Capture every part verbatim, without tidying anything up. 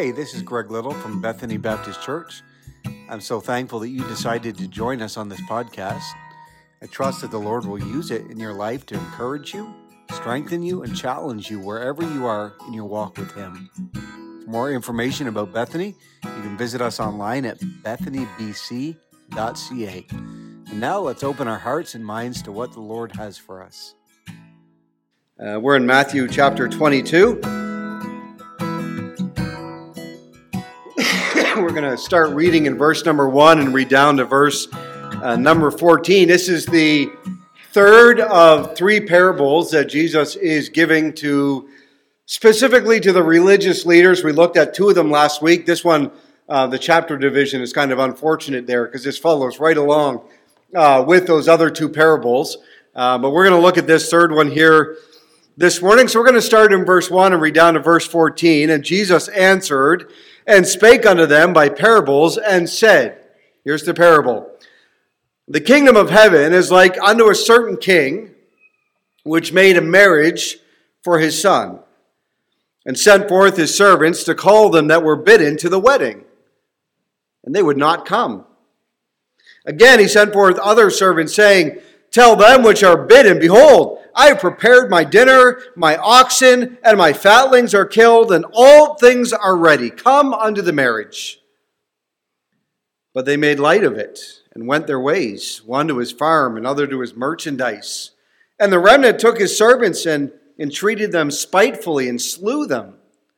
Hey, this is Greg Little from Bethany Baptist Church. I'm so thankful that you decided to join us on this podcast. I trust that the Lord will use it in your life to encourage you, strengthen you, and challenge you wherever you are in your walk with Him. For more information about Bethany, you can visit us online at bethany b c dot c a. And now let's open our hearts and minds to what the Lord has for us. Uh, we're in Matthew chapter twenty-two. We're going to start reading in verse number one and read down to verse uh, number fourteen. This is the third of three parables that Jesus is giving to, specifically to the religious leaders. We looked at two of them last week. This one, uh, the chapter division, is kind of unfortunate there because this follows right along uh, with those other two parables. Uh, but we're going to look at this third one here this morning. So we're going to start in verse one and read down to verse fourteen. And Jesus answered and spake unto them by parables, and said, here's the parable. The kingdom of heaven is like unto a certain king, which made a marriage for his son, and sent forth his servants to call them that were bidden to the wedding. And they would not come. Again he sent forth other servants, saying, tell them which are bidden, behold, I have prepared my dinner, my oxen and my fatlings are killed, and all things are ready. Come unto the marriage. But they made light of it, and went their ways, one to his farm, another to his merchandise. And the remnant took his servants, and entreated them spitefully, and slew them.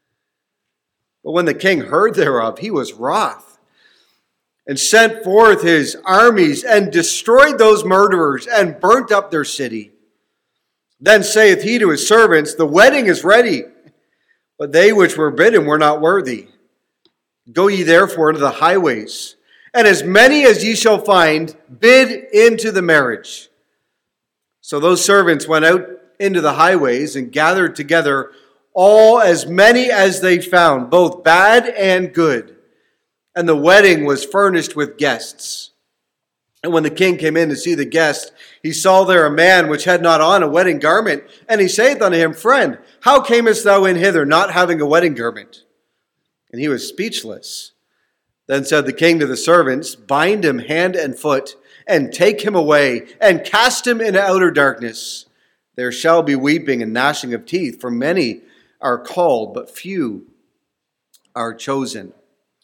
But when the king heard thereof, he was wroth, and sent forth his armies, and destroyed those murderers, and burnt up their city. Then saith he to his servants, the wedding is ready, but they which were bidden were not worthy. Go ye therefore into the highways, and as many as ye shall find, bid into the marriage. So those servants went out into the highways, and gathered together all as many as they found, both bad and good. And the wedding was furnished with guests. And when the king came in to see the guests, he saw there a man which had not on a wedding garment. And he saith unto him, friend, how camest thou in hither, not having a wedding garment? And he was speechless. Then said the king to the servants, bind him hand and foot, and take him away, and cast him into outer darkness. There shall be weeping and gnashing of teeth, for many are called, but few are chosen.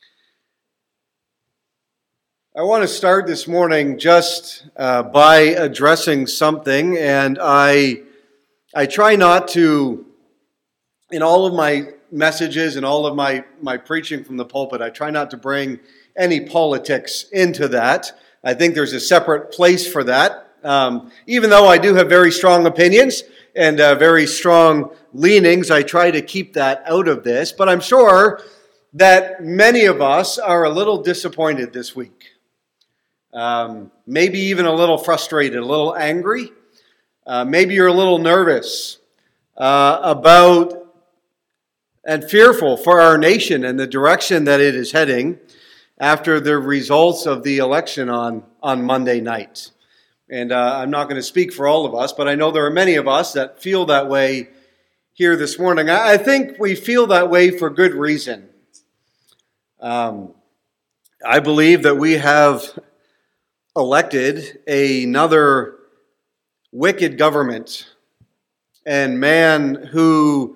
I want to start this morning just uh, by addressing something, and I I try not to, in all of my messages and all of my, my preaching from the pulpit, I try not to bring any politics into that. I think there's a separate place for that, um, even though I do have very strong opinions and uh, very strong leanings. I try to keep that out of this, but I'm sure that many of us are a little disappointed this week. Um, maybe even a little frustrated, a little angry. Uh, maybe you're a little nervous uh, about and fearful for our nation and the direction that it is heading after the results of the election on, on Monday night. And uh, I'm not going to speak for all of us, but I know there are many of us that feel that way here this morning. I, I think we feel that way for good reason. Um, I believe that we have elected another wicked government and man who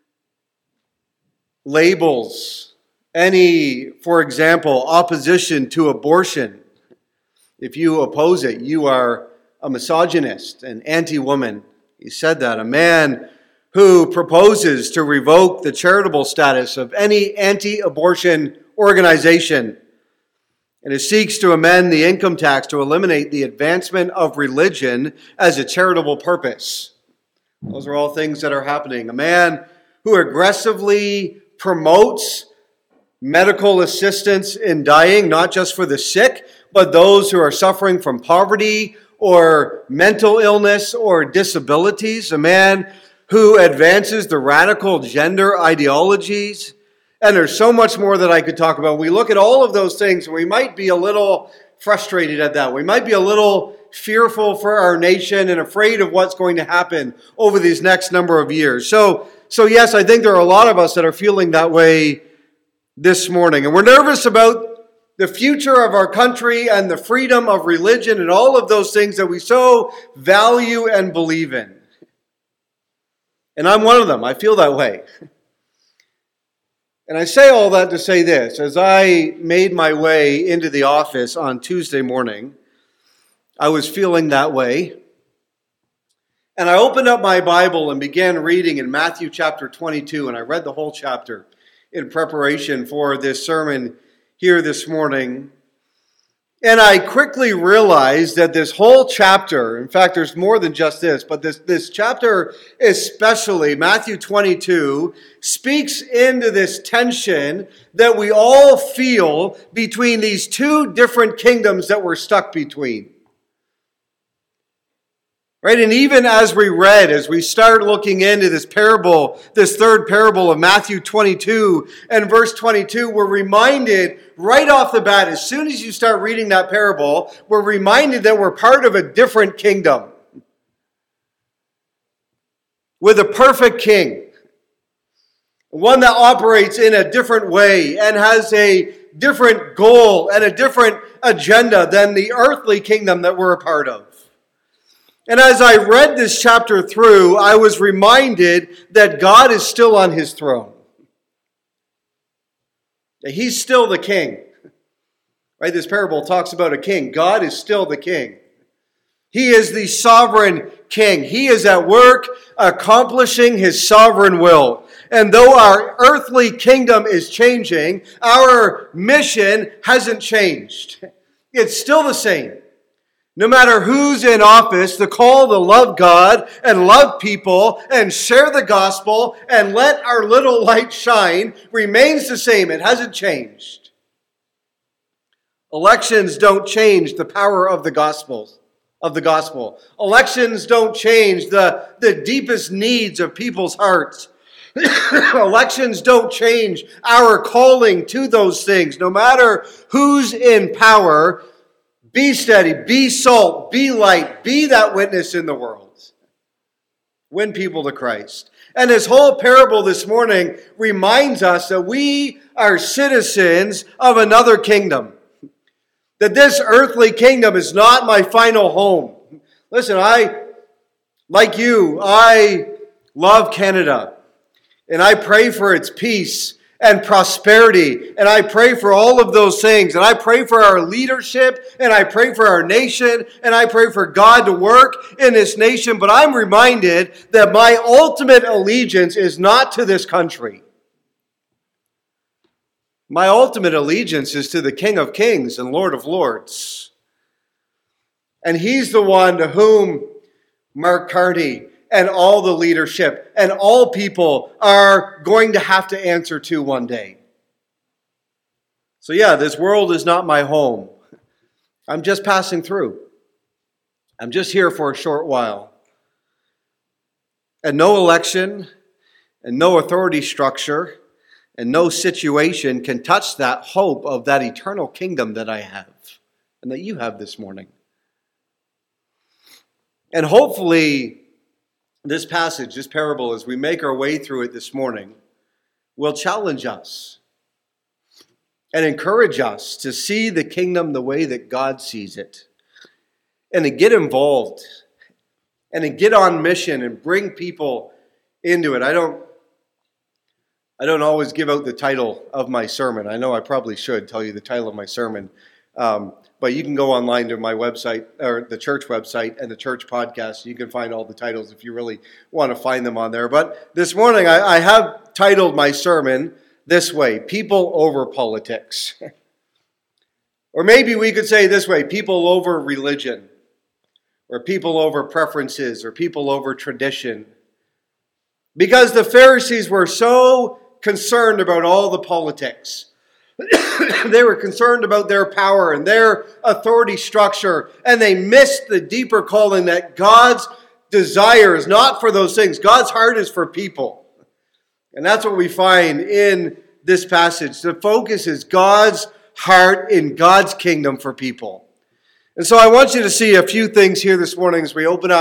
labels any, for example, opposition to abortion. If you oppose it, you are a misogynist, an anti-woman. He said that. A man who proposes to revoke the charitable status of any anti-abortion organization, and it seeks to amend the income tax to eliminate the advancement of religion as a charitable purpose. Those are all things that are happening. A man who aggressively promotes medical assistance in dying, not just for the sick, but those who are suffering from poverty or mental illness or disabilities. A man who advances the radical gender ideologies. And there's so much more that I could talk about. We look at all of those things, and we might be a little frustrated at that. We might be a little fearful for our nation and afraid of what's going to happen over these next number of years. So, so yes, I think there are a lot of us that are feeling that way this morning. And we're nervous about the future of our country and the freedom of religion and all of those things that we so value and believe in. And I'm one of them. I feel that way. And I say all that to say this. As I made my way into the office on Tuesday morning, I was feeling that way. And I opened up my Bible and began reading in Matthew chapter twenty-two, and I read the whole chapter in preparation for this sermon here this morning. And I quickly realized that this whole chapter, in fact, there's more than just this, but this, this chapter especially, Matthew twenty-two, speaks into this tension that we all feel between these two different kingdoms that we're stuck between. Right, and even as we read, as we start looking into this parable, this third parable of Matthew twenty-two and verse twenty-two, we're reminded right off the bat, as soon as you start reading that parable, we're reminded that we're part of a different kingdom with a perfect king, one that operates in a different way and has a different goal and a different agenda than the earthly kingdom that we're a part of. And as I read this chapter through, I was reminded that God is still on his throne. That he's still the king. Right? This parable talks about a king. God is still the king. He is the sovereign king. He is at work accomplishing his sovereign will. And though our earthly kingdom is changing, our mission hasn't changed. It's still the same. No matter who's in office, the call to love God and love people and share the gospel and let our little light shine remains the same. It hasn't changed. Elections don't change the power of the gospel. Of the gospel. Elections don't change the, the deepest needs of people's hearts. Elections don't change our calling to those things. No matter who's in power, be steady, be salt, be light, be that witness in the world. Win people to Christ. And this whole parable this morning reminds us that we are citizens of another kingdom. That this earthly kingdom is not my final home. Listen, I, like you, I love Canada. And I pray for its peace and prosperity. And I pray for all of those things. And I pray for our leadership. And I pray for our nation. And I pray for God to work in this nation. But I'm reminded that my ultimate allegiance is not to this country. My ultimate allegiance is to the King of Kings and Lord of Lords. And he's the one to whom Mark Carney and all the leadership and all people are going to have to answer to one day. So yeah, this world is not my home. I'm just passing through. I'm just here for a short while. And no election and no authority structure and no situation can touch that hope of that eternal kingdom that I have and that you have this morning. And hopefully, this passage, this parable, as we make our way through it this morning, will challenge us and encourage us to see the kingdom the way that God sees it, and to get involved and to get on mission and bring people into it. I don't, I don't always give out the title of my sermon. I know I probably should tell you the title of my sermon. Um, But you can go online to my website, or the church website, and the church podcast. You can find all the titles if you really want to find them on there. But this morning, I, I have titled my sermon this way: People Over Politics. Or maybe we could say this way: People Over Religion, or people over preferences, or people over tradition. Because the Pharisees were so concerned about all the politics. They were concerned about their power and their authority structure, and they missed the deeper calling that God's desire is not for those things. God's heart is for people. And that's what we find in this passage. The focus is God's heart in God's kingdom for people. And so I want you to see a few things here this morning as we open up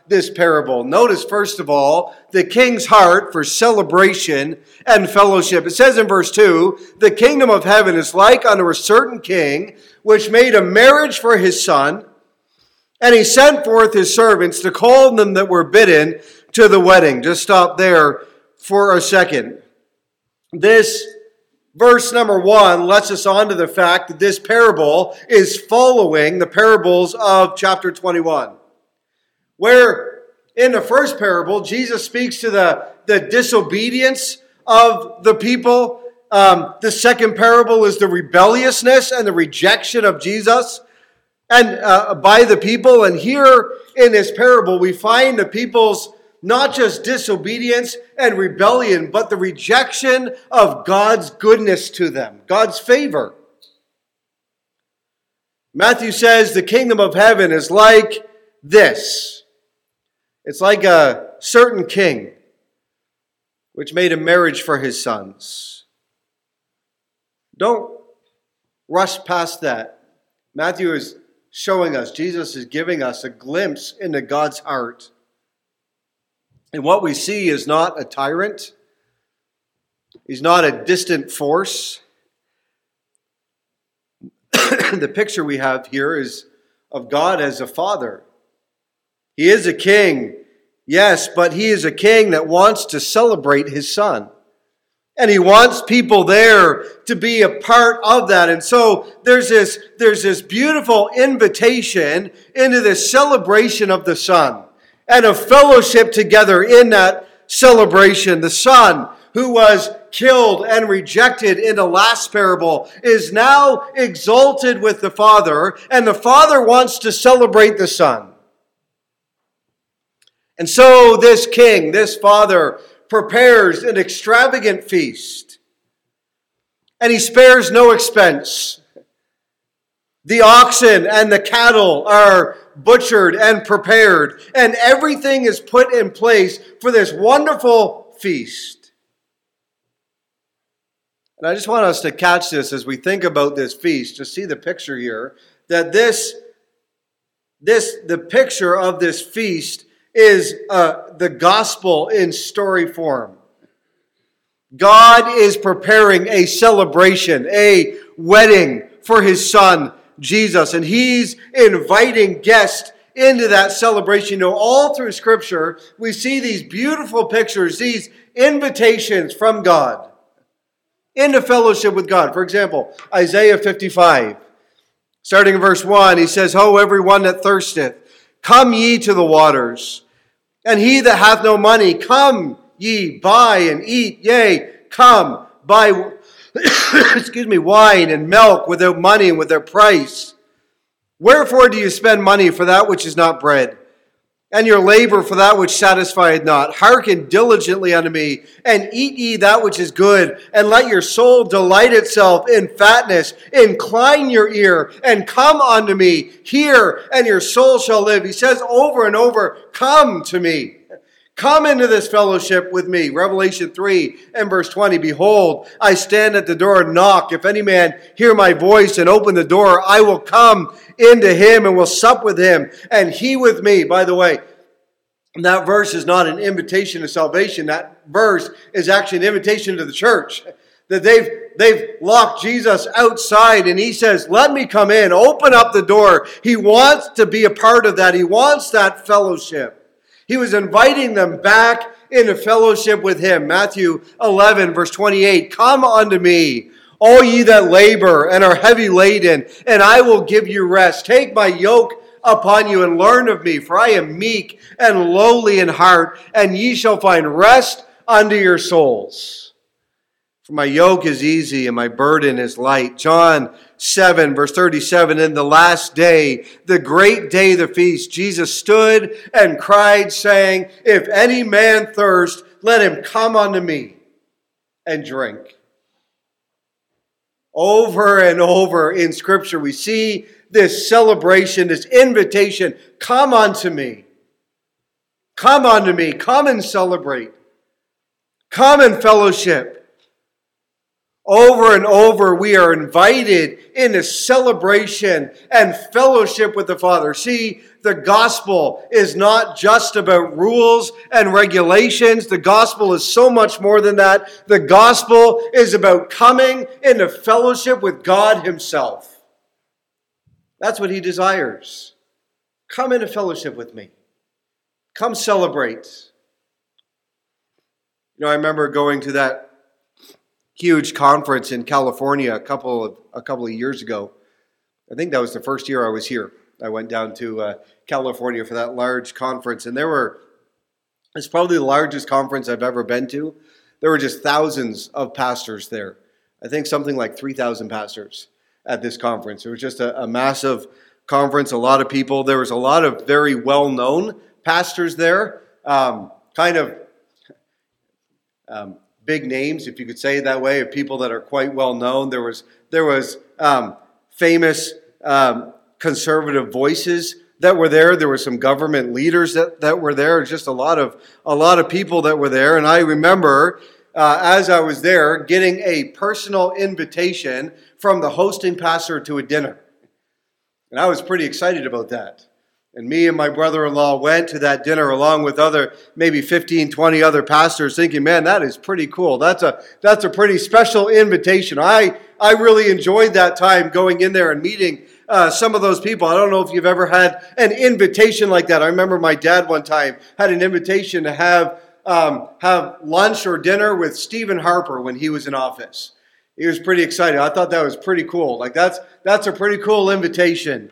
this parable. Notice, first of all, the king's heart for celebration and fellowship. It says in verse two, the kingdom of heaven is like unto a certain king, which made a marriage for his son, and he sent forth his servants to call them that were bidden to the wedding. Just stop there for a second. This verse number one lets us on to the fact that this parable is following the parables of chapter twenty-one. Where in the first parable, Jesus speaks to the, the disobedience of the people. Um, the second parable is the rebelliousness and the rejection of Jesus and uh, by the people. And here in this parable, we find the people's not just disobedience and rebellion, but the rejection of God's goodness to them, God's favor. Matthew says the kingdom of heaven is like this. It's like a certain king which made a marriage for his sons. Don't rush past that. Matthew is showing us, Jesus is giving us a glimpse into God's heart. And what we see is not a tyrant. He's not a distant force. The picture we have here is of God as a father. He is a king, yes, but he is a king that wants to celebrate his son. And he wants people there to be a part of that. And so there's this, there's this beautiful invitation into the celebration of the son and a fellowship together in that celebration. The son who was killed and rejected in the last parable is now exalted with the Father, and the Father wants to celebrate the Son. And so this king, this father, prepares an extravagant feast, and he spares no expense. The oxen and the cattle are butchered and prepared, and everything is put in place for this wonderful feast. And I just want us to catch this as we think about this feast. Just see the picture here, that this, this the picture of this feast is uh, the gospel in story form. God is preparing a celebration, a wedding for his son, Jesus. And he's inviting guests into that celebration. You know, all through Scripture, we see these beautiful pictures, these invitations from God into fellowship with God. For example, Isaiah fifty-five, starting in verse one, he says, "Ho, everyone that thirsteth, come ye to the waters. And he that hath no money, come ye, buy and eat. Yea, come, buy excuse me, wine and milk without money and without price. Wherefore do you spend money for that which is not bread, and your labor for that which satisfieth not? Hearken diligently unto me, and eat ye that which is good, and let your soul delight itself in fatness. Incline your ear, and come unto me. Hear, and your soul shall live." He says over and over, come to me. Come into this fellowship with me. Revelation three and verse twenty, "Behold, I stand at the door and knock. If any man hear my voice and open the door, I will come into him and will sup with him, and he with me." By the way, that verse is not an invitation to salvation. That verse is actually an invitation to the church. That they've, they've locked Jesus outside, and he says, let me come in. Open up the door. He wants to be a part of that. He wants that fellowship. He was inviting them back into fellowship with him. Matthew eleven, verse twenty-eight, "Come unto me, all ye that labor and are heavy laden, and I will give you rest. Take my yoke upon you and learn of me, for I am meek and lowly in heart, and ye shall find rest unto your souls. For my yoke is easy and my burden is light." John seven, verse thirty-seven, "In the last day, the great day of the feast, Jesus stood and cried, saying, If any man thirst, let him come unto me and drink." Over and over in Scripture, we see this celebration, this invitation, come unto me. Come unto me. Come and celebrate. Come and fellowship. Over and over, we are invited into celebration and fellowship with the Father. See, the gospel is not just about rules and regulations. The gospel is so much more than that. The gospel is about coming into fellowship with God himself. That's what he desires. Come into fellowship with me. Come celebrate. You know, I remember going to that huge conference in California a couple of a couple of years ago. I think that was the first year I was here. I went down to uh, California for that large conference, and there were, it's probably the largest conference I've ever been to. There were just thousands of pastors there. I think something like three thousand pastors at this conference. It was just a, a massive conference, a lot of people. There was a lot of very well-known pastors there, um, kind of um, big names, if you could say it that way, of people that are quite well-known. There was, there was um, famous um, conservative voices that were there. There were some government leaders that, that were there. Just a lot of a lot of people that were there. And I remember uh, as I was there getting a personal invitation from the hosting pastor to a dinner. And I was pretty excited about that. And me and my brother-in-law went to that dinner along with other, maybe fifteen, twenty other pastors, thinking, man, that is pretty cool. That's a that's a pretty special invitation. I, I really enjoyed that time going in there and meeting uh, some of those people. I don't know if you've ever had an invitation like that. I remember my dad one time had an invitation to have um, have lunch or dinner with Stephen Harper when he was in office. He was pretty excited. I thought that was pretty cool. Like that's that's a pretty cool invitation.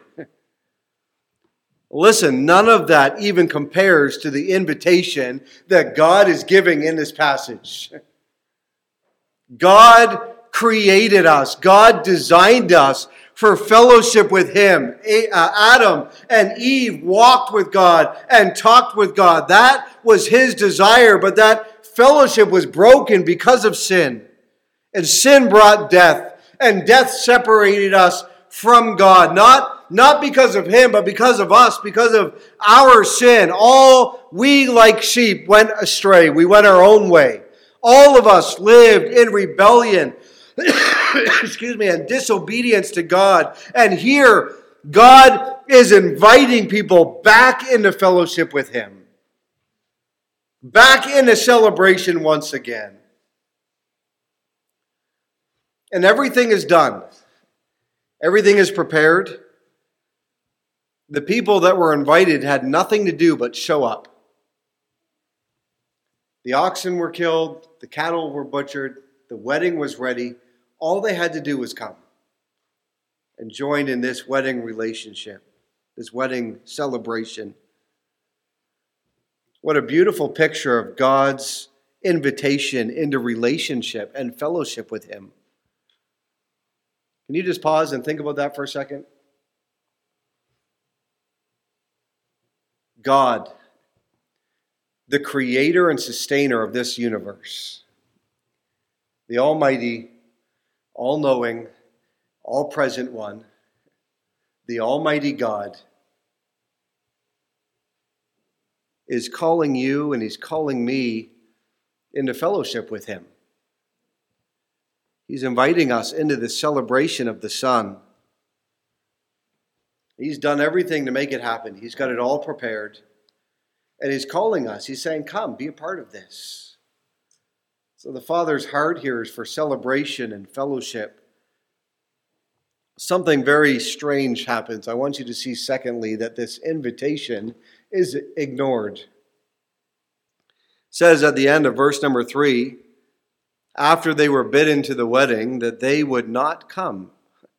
Listen, none of that even compares to the invitation that God is giving in this passage. God created us. God designed us for fellowship with him. Adam and Eve walked with God and talked with God. That was his desire, but that fellowship was broken because of sin. And sin brought death, and death separated us from God. Not, not because of him, but because of us, because of our sin. All we like sheep went astray. We went our own way. All of us lived in rebellion, excuse me, and disobedience to God. And here, God is inviting people back into fellowship with him. Back into celebration once again. And everything is done. Everything is prepared. The people that were invited had nothing to do but show up. The oxen were killed, the cattle were butchered, the wedding was ready. All they had to do was come and join in this wedding relationship, this wedding celebration. What a beautiful picture of God's invitation into relationship and fellowship with him. Can you just pause and think about that for a second? God, the creator and sustainer of this universe, the almighty, all-knowing, all-present one, the almighty God, is calling you and he's calling me into fellowship with him. He's inviting us into the celebration of the Son. He's done everything to make it happen. He's got it all prepared. And he's calling us. He's saying, come, be a part of this. So the Father's heart here is for celebration and fellowship. Something very strange happens. I want you to see, secondly, that this invitation is ignored. It says at the end of verse number three, after they were bidden to the wedding, that they would not come.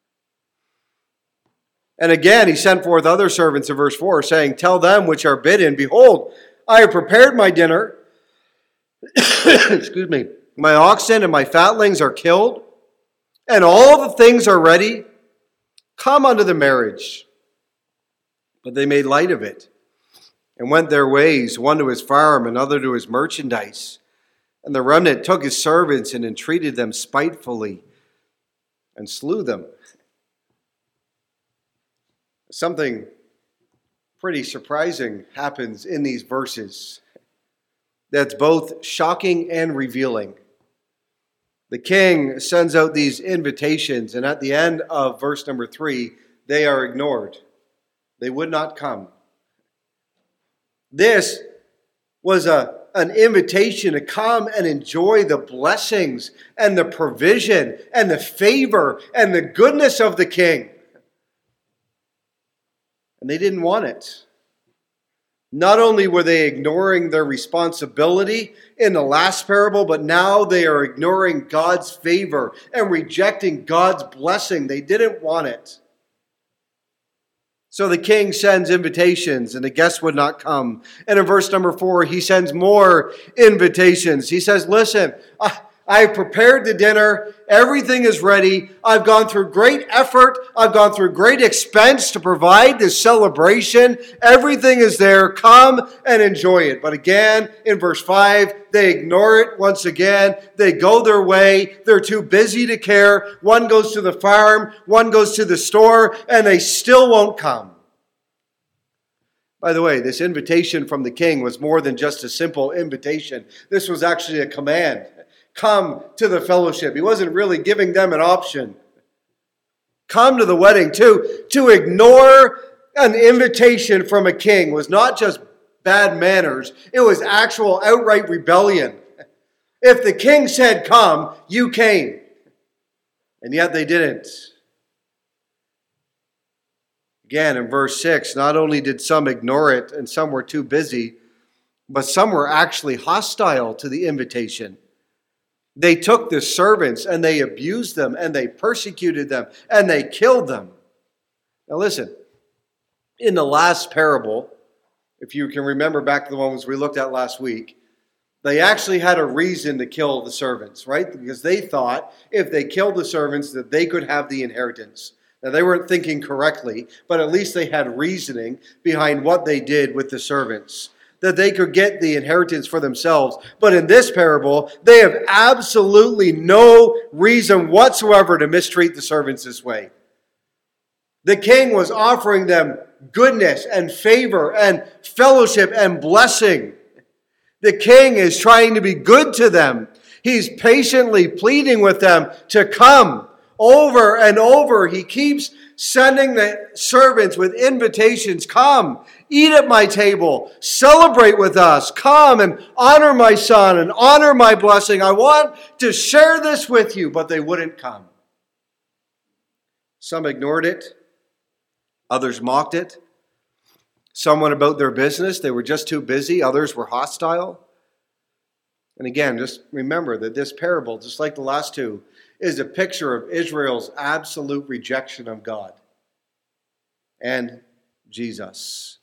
And again, he sent forth other servants in verse four, saying, tell them which are bidden, behold, I have prepared my dinner. Excuse me. My oxen and my fatlings are killed, and all the things are ready. Come unto the marriage. But they made light of it, and went their ways, one to his farm, another to his merchandise. And the remnant took his servants and entreated them spitefully and slew them. Something pretty surprising happens in these verses that's both shocking and revealing. The king sends out these invitations, and at the end of verse number three, they are ignored. They would not come. This was a, an invitation to come and enjoy the blessings and the provision and the favor and the goodness of the king. And they didn't want it. Not only were they ignoring their responsibility in the last parable, but now they are ignoring God's favor and rejecting God's blessing. They didn't want it. So the king sends invitations, and the guests would not come. And in verse number four, he sends more invitations. He says, listen, I, I've prepared the dinner. Everything is ready. I've gone through great effort. I've gone through great expense to provide this celebration. Everything is there. Come and enjoy it. But again, in verse five, they ignore it once again. They go their way. They're too busy to care. One goes to the farm, one goes to the store, and they still won't come. By the way, this invitation from the king was more than just a simple invitation. This was actually a command. Come to the fellowship. He wasn't really giving them an option. Come to the wedding. To, to ignore an invitation from a king was not just bad manners. It was actual outright rebellion. If the king said come, you came. And yet they didn't. Again, in verse six, not only did some ignore it and some were too busy, but some were actually hostile to the invitation. They took the servants and they abused them and they persecuted them and they killed them. Now listen, in the last parable, if you can remember back to the ones we looked at last week, they actually had a reason to kill the servants, right? Because they thought if they killed the servants that they could have the inheritance. Now they weren't thinking correctly, but at least they had reasoning behind what they did with the servants, that they could get the inheritance for themselves. But in this parable, they have absolutely no reason whatsoever to mistreat the servants this way. The king was offering them goodness and favor and fellowship and blessing. The king is trying to be good to them. He's patiently pleading with them to come. Over and over, he keeps sending the servants with invitations. Come, eat at my table, celebrate with us. Come and honor my son and honor my blessing. I want to share this with you, but they wouldn't come. Some ignored it. Others mocked it. Some went about their business. They were just too busy. Others were hostile. And again, just remember that this parable, just like the last two, is a picture of Israel's absolute rejection of God and Jesus.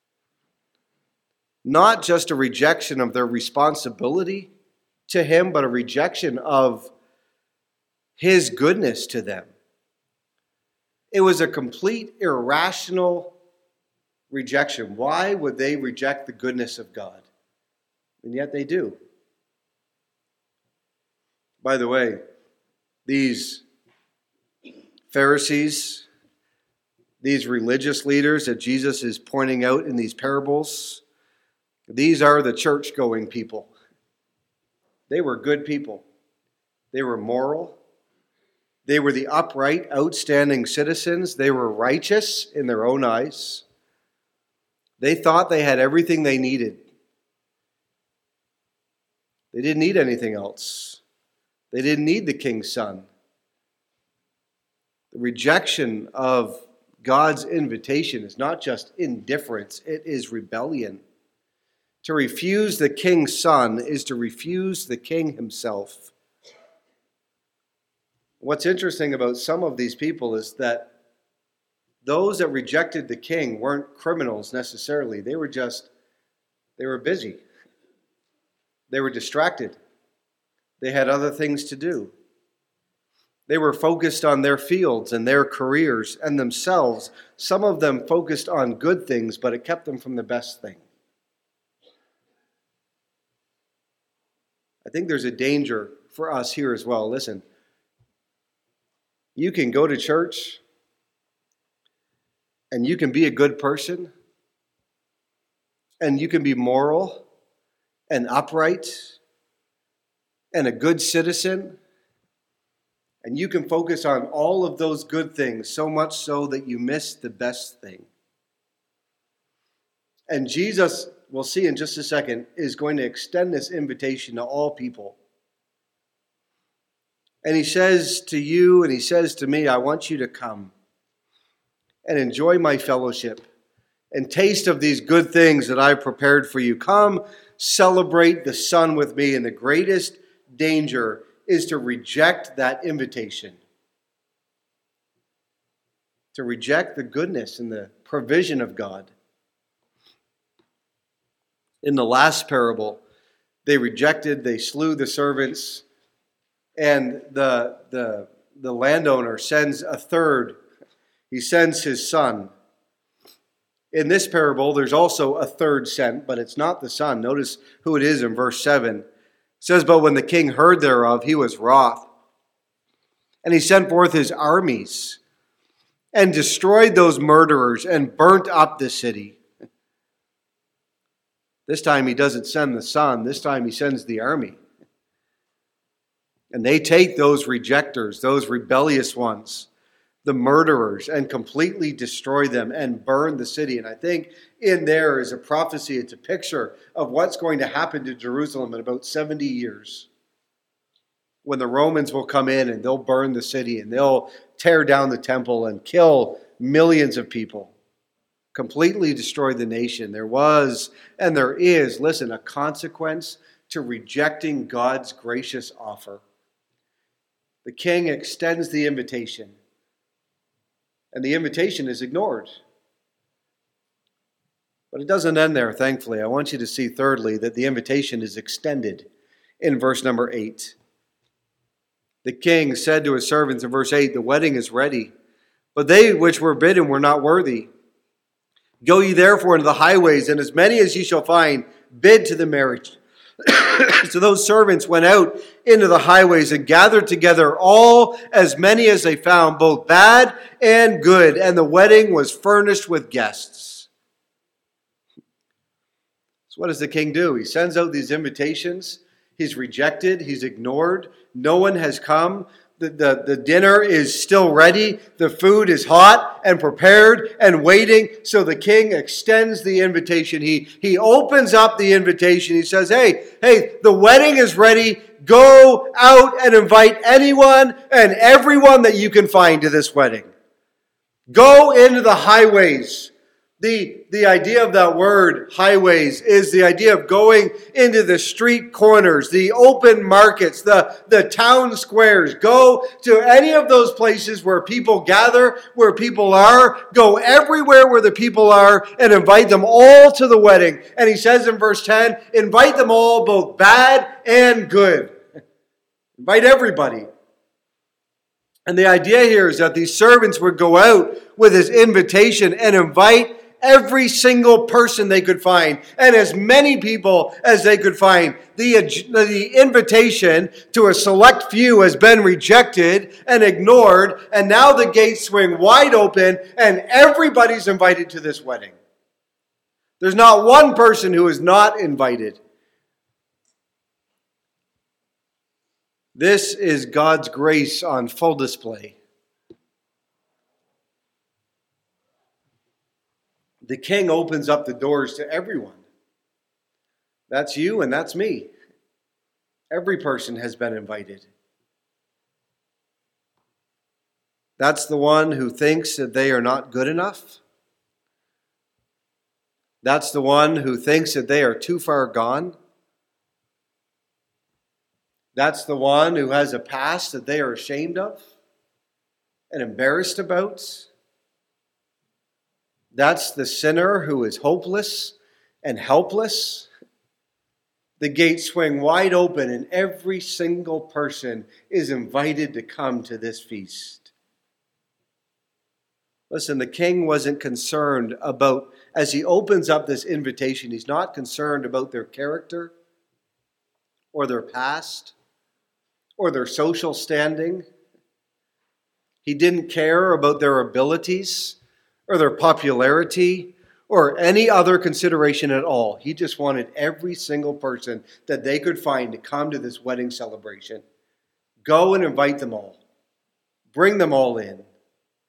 Not just a rejection of their responsibility to him, but a rejection of his goodness to them. It was a complete irrational rejection. Why would they reject the goodness of God? And yet they do. By the way, these Pharisees, these religious leaders that Jesus is pointing out in these parables, these are the church-going people. They were good people. They were moral. They were the upright, outstanding citizens. They were righteous in their own eyes. They thought they had everything they needed. They didn't need anything else. They didn't need the king's son. The rejection of God's invitation is not just indifference, it is rebellion. To refuse the king's son is to refuse the king himself. What's interesting about some of these people is that those that rejected the king weren't criminals necessarily. They were just, they were busy. They were distracted. They had other things to do. They were focused on their fields and their careers and themselves. Some of them focused on good things, but it kept them from the best thing. I think there's a danger for us here as well. Listen, you can go to church and you can be a good person and you can be moral and upright and a good citizen, and you can focus on all of those good things, so much so that you miss the best thing. And Jesus we'll see in just a second, is going to extend this invitation to all people. And he says to you and he says to me, I want you to come and enjoy my fellowship and taste of these good things that I've prepared for you. Come celebrate the Son with me. And the greatest danger is to reject that invitation. To reject the goodness and the provision of God. In the last parable, they rejected, they slew the servants, and the, the, the landowner sends a third. He sends his son. In this parable, there's also a third sent, but it's not the son. Notice who it is in verse seven. It says, but when the king heard thereof, he was wroth. And he sent forth his armies and destroyed those murderers and burnt up the city. This time he doesn't send the son. This time he sends the army. And they take those rejectors, those rebellious ones, the murderers, and completely destroy them and burn the city. And I think in there is a prophecy. It's a picture of what's going to happen to Jerusalem in about seventy years. When the Romans will come in and they'll burn the city and they'll tear down the temple and kill millions of people. Completely destroy the nation. There was and there is, listen, a consequence to rejecting God's gracious offer. The king extends the invitation, and the invitation is ignored. But it doesn't end there, thankfully. I want you to see, thirdly, that the invitation is extended in verse number eight. The king said to his servants in verse eight, the wedding is ready, but they which were bidden were not worthy. Go ye therefore into the highways, and as many as ye shall find, bid to the marriage. So those servants went out into the highways and gathered together all as many as they found, both bad and good, and the wedding was furnished with guests. So what does the king do? He sends out these invitations. He's rejected. He's ignored. No one has come. The, the, the dinner is still ready. The food is hot and prepared and waiting. So the king extends the invitation. He, he opens up the invitation. He says, hey, hey, the wedding is ready. Go out and invite anyone and everyone that you can find to this wedding. Go into the highways. The, the idea of that word, highways, is the idea of going into the street corners, the open markets, the, the town squares. Go to any of those places where people gather, where people are. Go everywhere where the people are and invite them all to the wedding. And he says in verse ten, invite them all, both bad and good. Invite everybody. And the idea here is that these servants would go out with his invitation and invite every single person they could find, and as many people as they could find. The, the invitation to a select few has been rejected and ignored, and now the gates swing wide open, and everybody's invited to this wedding. There's not one person who is not invited. This is God's grace on full display. The king opens up the doors to everyone. That's you and that's me. Every person has been invited. That's the one who thinks that they are not good enough. That's the one who thinks that they are too far gone. That's the one who has a past that they are ashamed of and embarrassed about. That's the sinner who is hopeless and helpless. The gates swing wide open and every single person is invited to come to this feast. Listen, the king wasn't concerned about, as he opens up this invitation, he's not concerned about their character or their past or their social standing. He didn't care about their abilities or their popularity, or any other consideration at all. He just wanted every single person that they could find to come to this wedding celebration. Go and invite them all. Bring them all in.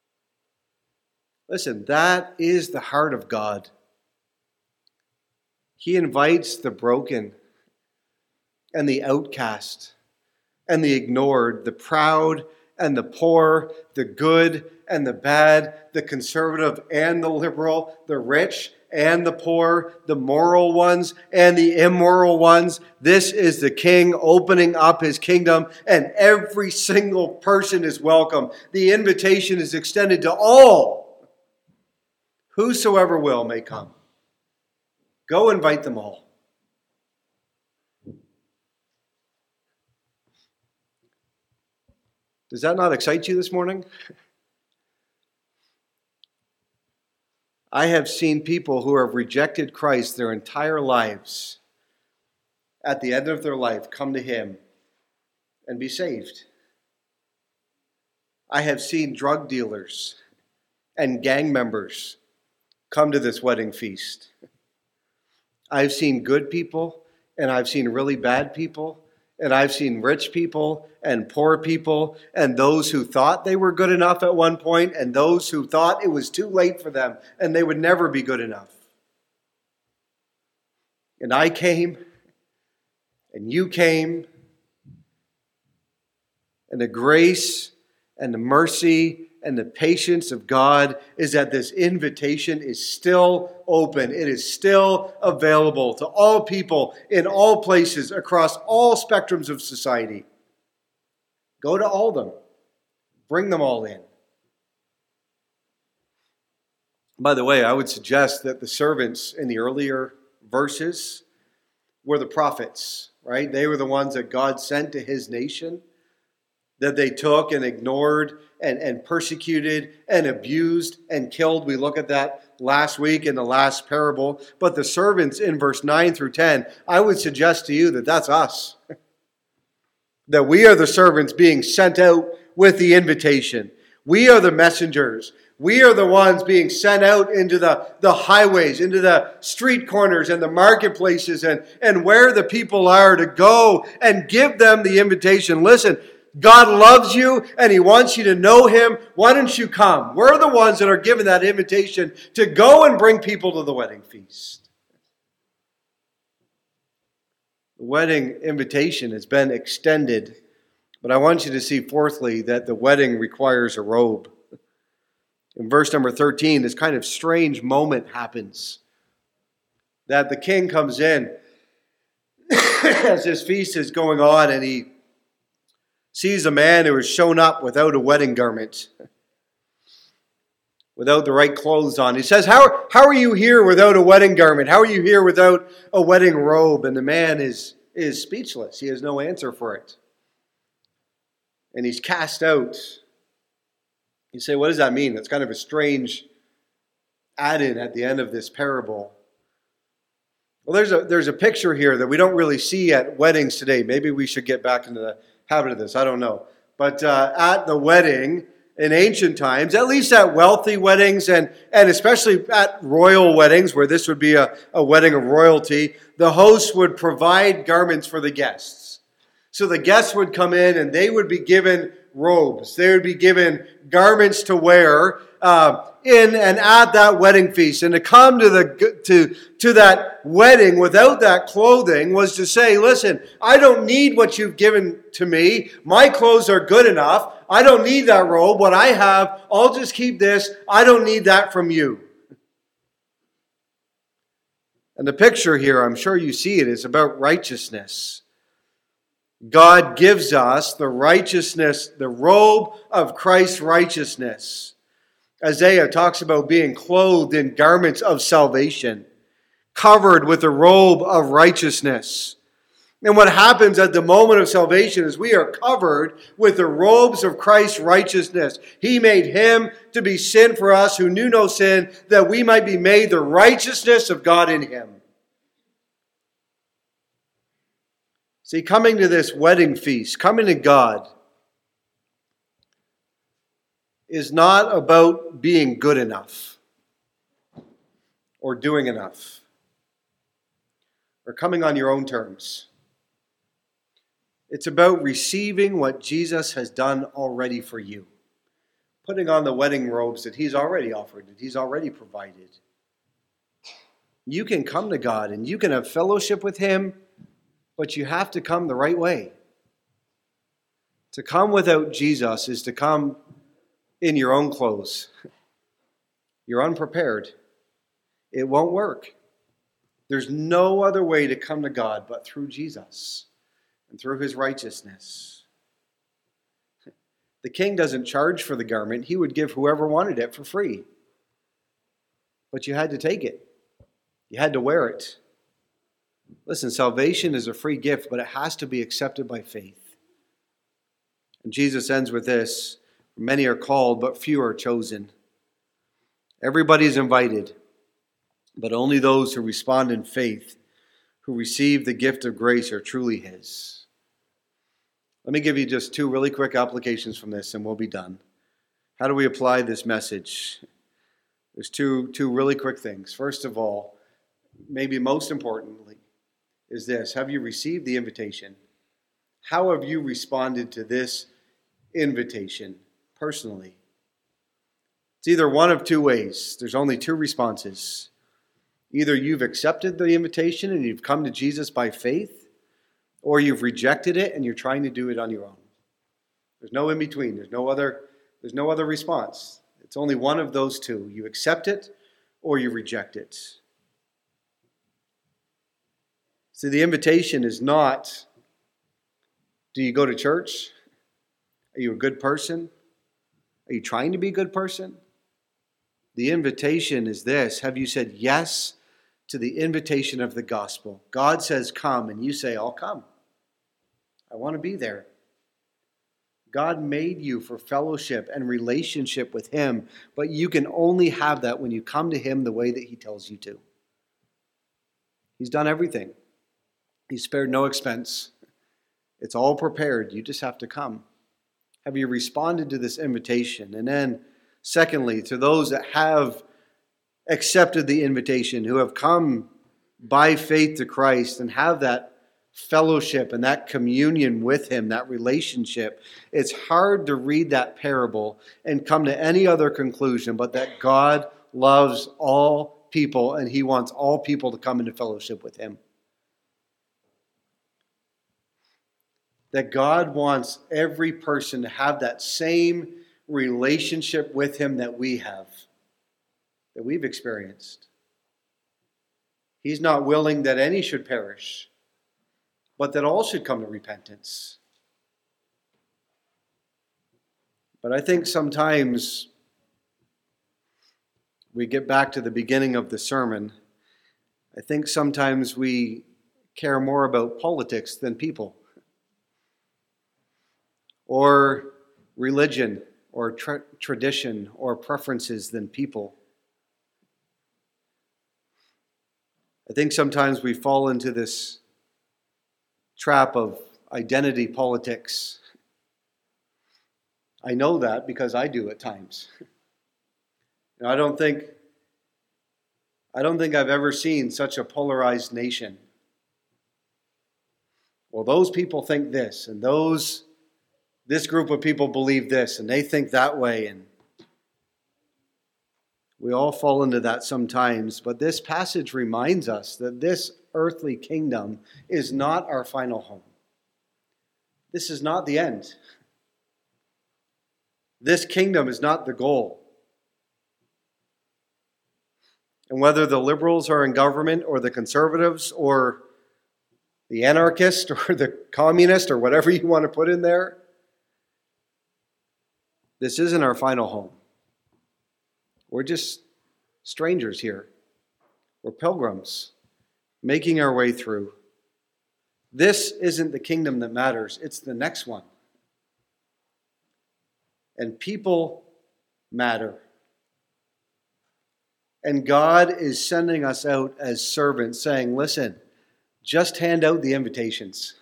Listen, that is the heart of God. He invites the broken and the outcast and the ignored, the proud and the poor, the good and the bad, the conservative and the liberal, the rich and the poor, the moral ones and the immoral ones. This is the King opening up his kingdom, and every single person is welcome. The invitation is extended to all. Whosoever will may come. Go invite them all. Does that not excite you this morning? I have seen people who have rejected Christ their entire lives, at the end of their life, come to him and be saved. I have seen drug dealers and gang members come to this wedding feast. I've seen good people, and I've seen really bad people, and I've seen rich people and poor people, and those who thought they were good enough at one point, and those who thought it was too late for them, and they would never be good enough. And I came, and you came, and the grace and the mercy and the patience of God is that this invitation is still open. It is still available to all people in all places across all spectrums of society. Go to all of them. Bring them all in. By the way, I would suggest that the servants in the earlier verses were the prophets, right? They were the ones that God sent to his nation, that they took and ignored and, and persecuted and abused and killed. We look at that last week in the last parable. But the servants in verse nine through ten, I would suggest to you that that's us. That we are the servants being sent out with the invitation. We are the messengers. We are the ones being sent out into the, the highways, into the street corners and the marketplaces and, and where the people are to go and give them the invitation. Listen, God loves you and he wants you to know him. Why don't you come? We're the ones that are given that invitation to go and bring people to the wedding feast. The wedding invitation has been extended, but I want you to see fourthly that the wedding requires a robe. In verse number thirteen, this kind of strange moment happens. That the king comes in as this feast is going on and he sees a man who has shown up without a wedding garment, without the right clothes on. He says, how, how are you here without a wedding garment? How are you here without a wedding robe? And the man is, is speechless. He has no answer for it. And he's cast out. You say, what does that mean? That's kind of a strange add-in at the end of this parable. Well, there's a, there's a picture here that we don't really see at weddings today. Maybe we should get back into the habit of this. I don't know. But uh, at the wedding in ancient times, at least at wealthy weddings and, and especially at royal weddings, where this would be a, a wedding of royalty, the host would provide garments for the guests. So the guests would come in and they would be given robes. They would be given garments to wear uh, in and at that wedding feast. And to come to the to to that wedding without that clothing was to say, listen, I don't need what you've given to me. My clothes are good enough. I don't need that robe. What I have, I'll just keep this. I don't need that from you. And the picture here, I'm sure you see it, is about righteousness. God gives us the righteousness, the robe of Christ's righteousness. Isaiah talks about being clothed in garments of salvation, covered with the robe of righteousness. And what happens at the moment of salvation is we are covered with the robes of Christ's righteousness. He made him to be sin for us who knew no sin, that we might be made the righteousness of God in him. See, coming to this wedding feast, coming to God, is not about being good enough or doing enough or coming on your own terms. It's about receiving what Jesus has done already for you, putting on the wedding robes that he's already offered, that he's already provided. You can come to God and you can have fellowship with Him, but you have to come the right way. To come without Jesus is to come in your own clothes. You're unprepared. It won't work. There's no other way to come to God but through Jesus and through His righteousness. The king doesn't charge for the garment. He would give whoever wanted it for free. But you had to take it. You had to wear it. Listen, salvation is a free gift, but it has to be accepted by faith. And Jesus ends with this: many are called, but few are chosen. Everybody's invited, but only those who respond in faith, who receive the gift of grace, are truly His. Let me give you just two really quick applications from this, and we'll be done. How do we apply this message? There's two, two really quick things. First of all, maybe most importantly, is this: have you received the invitation? How have you responded to this invitation personally? It's either one of two ways. There's only two responses. Either you've accepted the invitation and you've come to Jesus by faith, or you've rejected it and you're trying to do it on your own. There's no in between. There's no other, there's no other response. It's only one of those two. You accept it or you reject it. See, the invitation is not, do you go to church? Are you a good person? Are you trying to be a good person? The invitation is this: have you said yes to the invitation of the gospel? God says come, and you say, I'll come. I want to be there. God made you for fellowship and relationship with Him, but you can only have that when you come to Him the way that He tells you to. He's done everything. He spared no expense. It's all prepared. You just have to come. Have you responded to this invitation? And then, secondly, to those that have accepted the invitation, who have come by faith to Christ and have that fellowship and that communion with Him, that relationship, it's hard to read that parable and come to any other conclusion but that God loves all people and He wants all people to come into fellowship with Him. That God wants every person to have that same relationship with Him that we have, that we've experienced. He's not willing that any should perish, but that all should come to repentance. But I think sometimes we get back to the beginning of the sermon. I think sometimes we care more about politics than people, or religion, or tra- tradition, or preferences than people. I think sometimes we fall into this trap of identity politics. I know that because I do at times. You know, I don't think I don't think I've ever seen such a polarized nation. Well, those people think this, and those this group of people believe this, and they think that way, and we all fall into that sometimes. But this passage reminds us that this earthly kingdom is not our final home. This is not the end. This kingdom is not the goal. And whether the liberals are in government, or the conservatives, or the anarchist, or the communist, or whatever you want to put in there, this isn't our final home. We're just strangers here. We're pilgrims making our way through. This isn't the kingdom that matters. It's the next one. And people matter. And God is sending us out as servants, saying, listen, just hand out the invitations.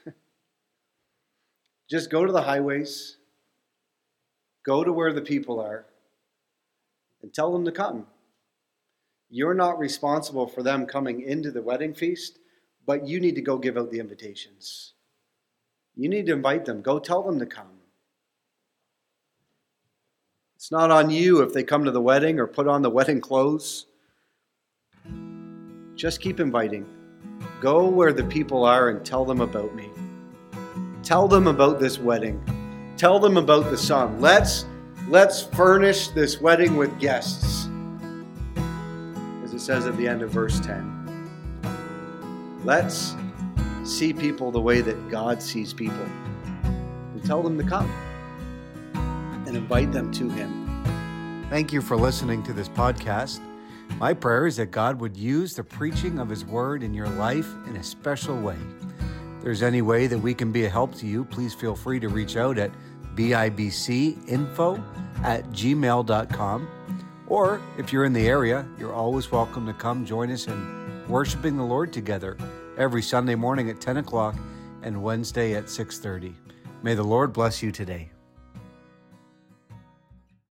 Just go to the highways. Go to where the people are and tell them to come. You're not responsible for them coming into the wedding feast, but you need to go give out the invitations. You need to invite them. Go tell them to come. It's not on you if they come to the wedding or put on the wedding clothes. just keep inviting. Go where the people are and tell them about me. Tell them about this wedding. Tell them about the song. Let's, let's furnish this wedding with guests. As it says at the end of verse ten. Let's see people the way that God sees people. And tell them to come. And invite them to Him. Thank you for listening to this podcast. My prayer is that God would use the preaching of His Word in your life in a special way. If there's any way that we can be a help to you, please feel free to reach out at bibcinfo at gmail dot com. Or if you're in the area, you're always welcome to come join us in worshiping the Lord together every Sunday morning at ten o'clock and Wednesday at six thirty. May the Lord bless you today.